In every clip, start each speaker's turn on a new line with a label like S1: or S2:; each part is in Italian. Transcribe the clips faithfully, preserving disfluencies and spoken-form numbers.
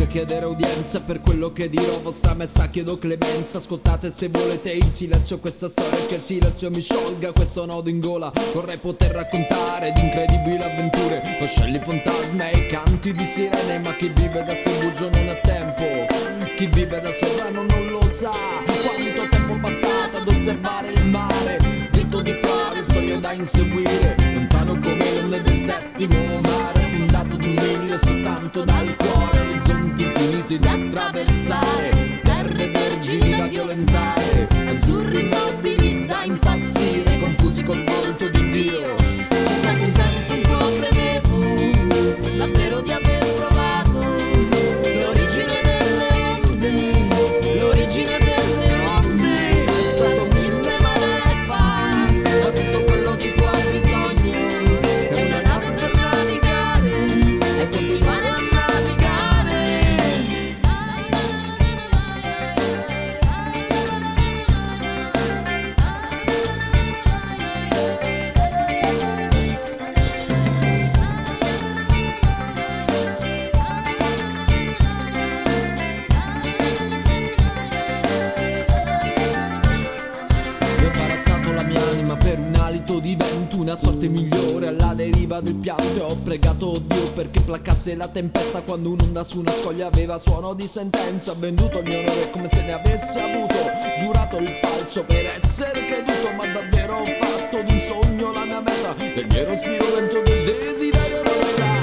S1: senza chiedere udienza. Per quello che dirò vostra maestà chiedo clemenza. Ascoltate se volete in silenzio questa storia, che il silenzio mi sciolga questo nodo in gola. Vorrei poter raccontare di incredibili avventure, coscelli, fantasma e canti di sirene. Ma chi vive da Sebugio non ha tempo, chi vive da Sovrano non lo sa. Quanto tempo passato ad osservare il mare, dritto di cuore, il sogno da inseguire, lontano come le onde del settimo mare, fondato di un miglio soltanto dal cuore, orizzonti infiniti da attraversare, terre vergini da violentare, azzurri immobili da impazzire, confusi col volto di Dio. C'è stato un tempo in cui credevo davvero di aver trovato l'origine delle onde, l'origine delle onde. È stato mille maree fa, ma tutto quello di cui ho bisogno è una nave per navigare e continuare a navigare. Io ho barattato la mia anima per un alito di vento, una sorte migliore alla deriva del pianto, e ho pregato Dio perché placasse la tempesta quando un'onda su una scoglia aveva suono di sentenza. Ho venduto il mio onore come se ne avesse avuto, giurato il falso per essere creduto, ma davvero ho fatto di un sogno la mia meta, del mio respiro lento, del desiderio rotta.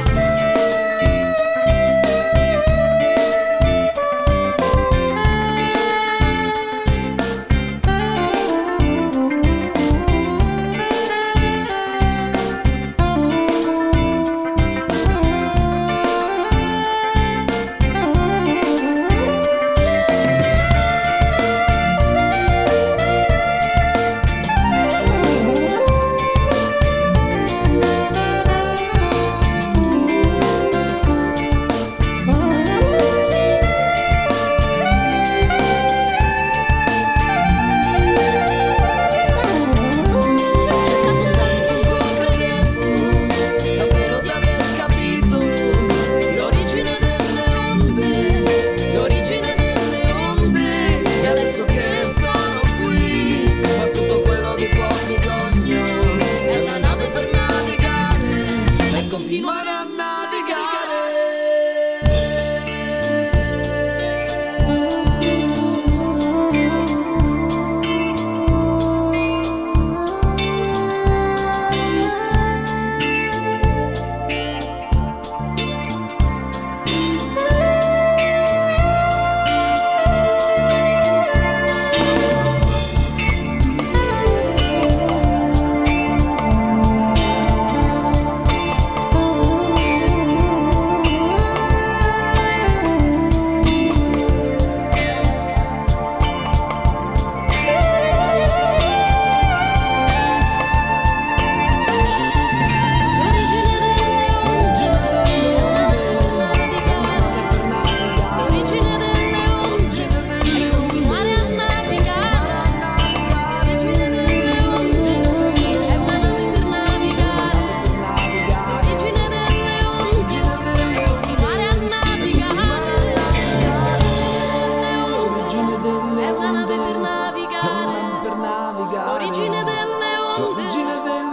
S1: Continuare a navigare. Origine delle onde.